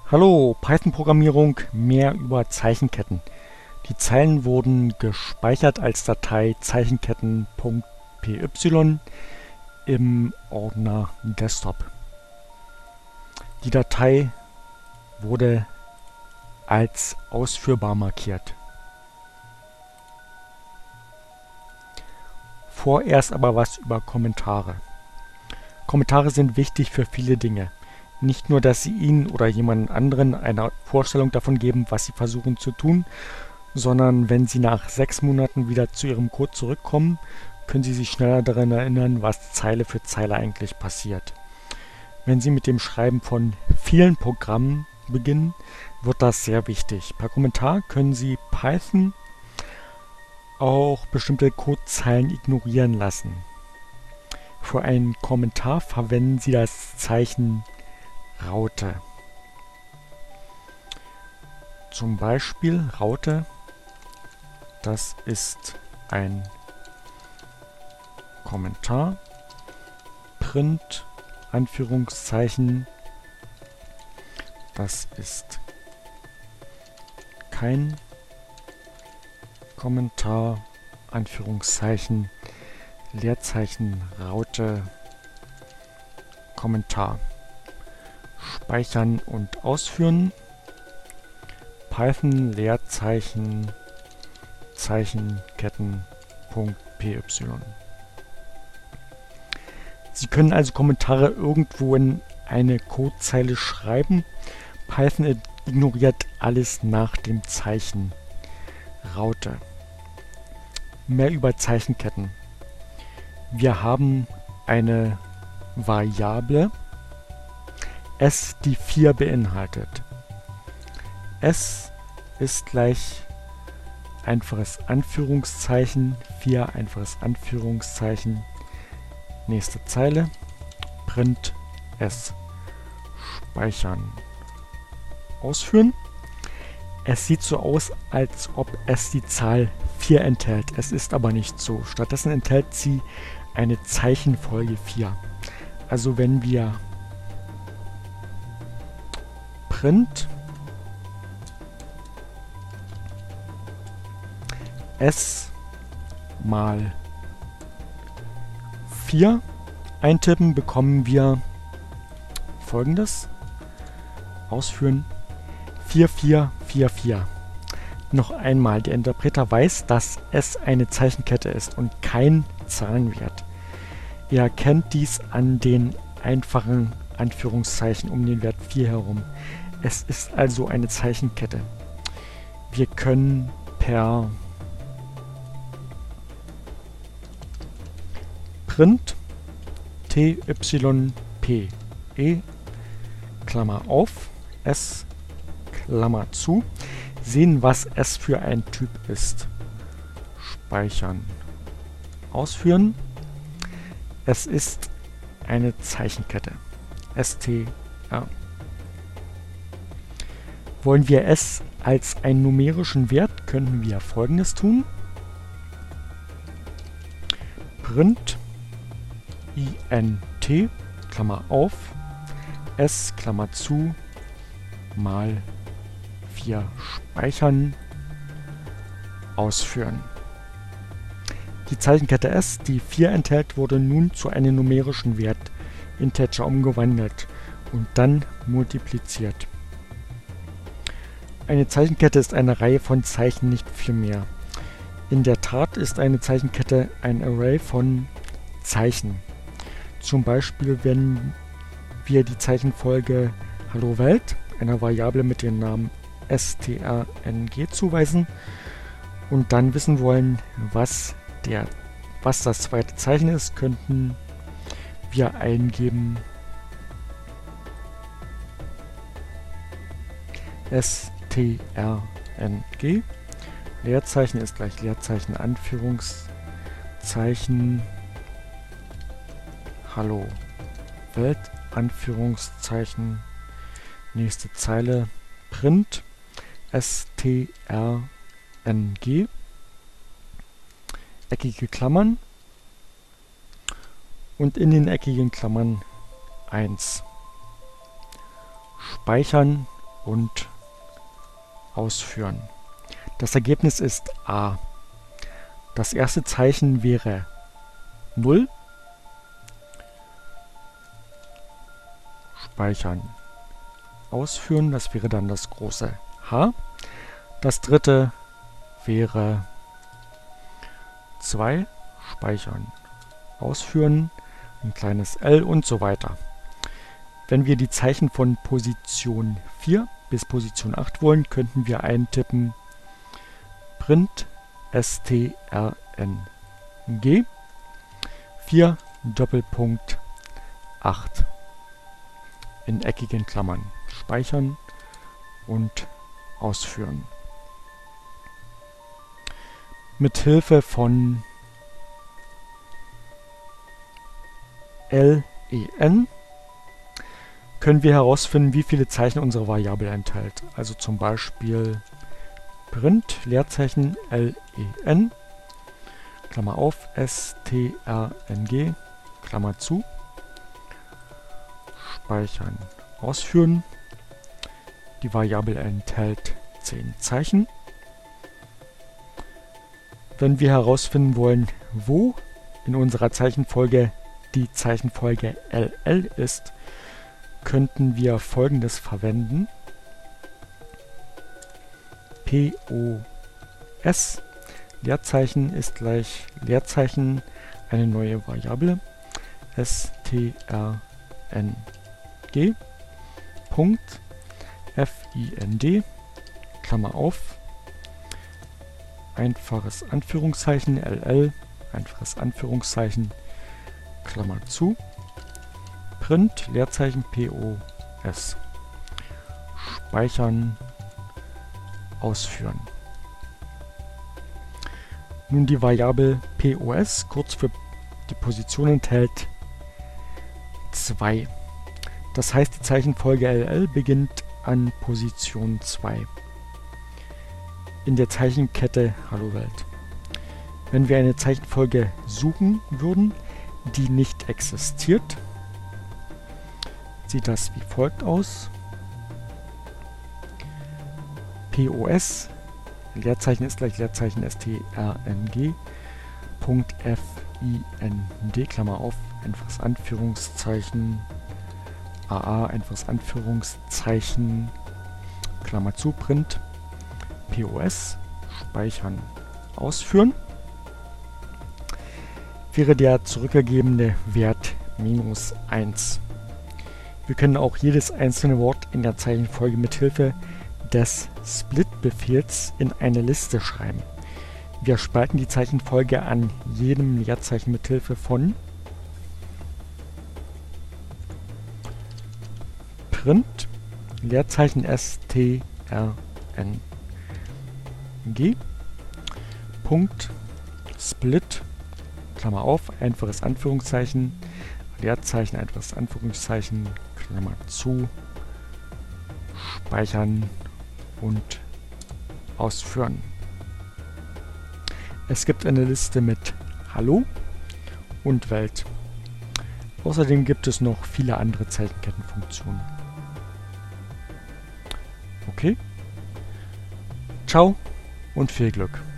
Hallo, Python-Programmierung, mehr über Zeichenketten. Die Zeilen wurden gespeichert als Datei zeichenketten.py im Ordner Desktop. Die Datei wurde als ausführbar markiert. Vorerst aber was über Kommentare. Kommentare sind wichtig für viele Dinge. Nicht nur, dass sie Ihnen oder jemand anderen eine Vorstellung davon geben, was Sie versuchen zu tun, sondern wenn Sie nach 6 Monaten wieder zu Ihrem Code zurückkommen, können Sie sich schneller daran erinnern, was Zeile für Zeile eigentlich passiert. Wenn Sie mit dem Schreiben von vielen Programmen beginnen, wird das sehr wichtig. Per Kommentar können Sie Python auch bestimmte Codezeilen ignorieren lassen. Für einen Kommentar verwenden Sie das Zeichen Raute. Zum Beispiel Raute, das ist ein Kommentar, Print, Anführungszeichen, das ist kein Kommentar, Anführungszeichen, Leerzeichen, Raute, Kommentar. Speichern und ausführen. Python Leerzeichen Zeichenketten.py. Sie können also Kommentare irgendwo in eine Codezeile schreiben. Python ignoriert alles nach dem Zeichen Raute. Mehr über Zeichenketten. Wir haben eine Variable s, die 4 beinhaltet. S ist gleich einfaches Anführungszeichen, 4 einfaches Anführungszeichen, nächste Zeile, Print S, speichern, ausführen. Es sieht so aus, als ob es die Zahl 4 enthält. Es ist aber nicht so. Stattdessen enthält sie eine Zeichenfolge 4. Also wenn wir Print S mal 4 eintippen, bekommen wir folgendes. Ausführen 4444. Noch einmal, der Interpreter weiß, dass S eine Zeichenkette ist und kein Zahlenwert. Er erkennt dies an den einfachen Anführungszeichen um den Wert 4 herum. Es ist also eine Zeichenkette. Wir können per Print type Klammer auf s Klammer zu sehen, was s für ein Typ ist. Speichern, ausführen. Es ist eine Zeichenkette. str. Wollen wir s als einen numerischen Wert, könnten wir Folgendes tun. Print int, Klammer auf, s, Klammer zu, mal 4 speichern, ausführen. Die Zeichenkette s, die 4 enthält, wurde nun zu einem numerischen Wert, Integer, umgewandelt und dann multipliziert. Eine Zeichenkette ist eine Reihe von Zeichen, nicht viel mehr. In der Tat ist eine Zeichenkette ein Array von Zeichen. Zum Beispiel, wenn wir die Zeichenfolge Hallo Welt einer Variable mit dem Namen strng zuweisen und dann wissen wollen, was das zweite Zeichen ist, könnten wir eingeben strng. Leerzeichen ist gleich Leerzeichen, Anführungszeichen, Hallo Welt, Anführungszeichen, nächste Zeile, Print strng, eckige Klammern und in den eckigen Klammern 1. Speichern und ausführen. Das Ergebnis ist A. Das erste Zeichen wäre 0. Speichern. Ausführen, das wäre dann das große H. Das dritte wäre 2. Speichern. Ausführen, ein kleines L und so weiter. Wenn wir die Zeichen von Position 4 bis Position 8 wollen, könnten wir eintippen print strng 4 Doppelpunkt 8 in eckigen Klammern. Speichern und ausführen. Mit Hilfe von len können wir herausfinden, wie viele Zeichen unsere Variable enthält. Also zum Beispiel print Leerzeichen len, Klammer auf, strng, Klammer zu, speichern, ausführen. Die Variable enthält 10 Zeichen. Wenn wir herausfinden wollen, wo in unserer Zeichenfolge die Zeichenfolge ll ist, könnten wir Folgendes verwenden. POS, Leerzeichen ist gleich Leerzeichen, eine neue Variable, strng, Punkt, find, Klammer auf, einfaches Anführungszeichen, ll, einfaches Anführungszeichen, Klammer zu, print, Leerzeichen, POS, speichern, ausführen. Nun die Variable POS, kurz für die Position, enthält 2. Das heißt, die Zeichenfolge ll beginnt an Position 2 in der Zeichenkette Hallo Welt. Wenn wir eine Zeichenfolge suchen würden, die nicht existiert, sieht das wie folgt aus. POS, Leerzeichen ist gleich Leerzeichen strng, Punkt find, Klammer auf, einfaches Anführungszeichen, AA, einfaches Anführungszeichen, Klammer zu, print, POS, speichern, ausführen, wäre der zurückgegebene Wert -1. Wir können auch jedes einzelne Wort in der Zeichenfolge mit Hilfe des Split-Befehls in eine Liste schreiben. Wir spalten die Zeichenfolge an jedem Leerzeichen mit Hilfe von print Leerzeichen strng, Punkt split, Klammer auf, einfaches Anführungszeichen, Leerzeichen, einfaches Anführungszeichen, Klammer zu, speichern und ausführen. Es gibt eine Liste mit Hallo und Welt. Außerdem gibt es noch viele andere Zeichenkettenfunktionen. Okay? Ciao und viel Glück!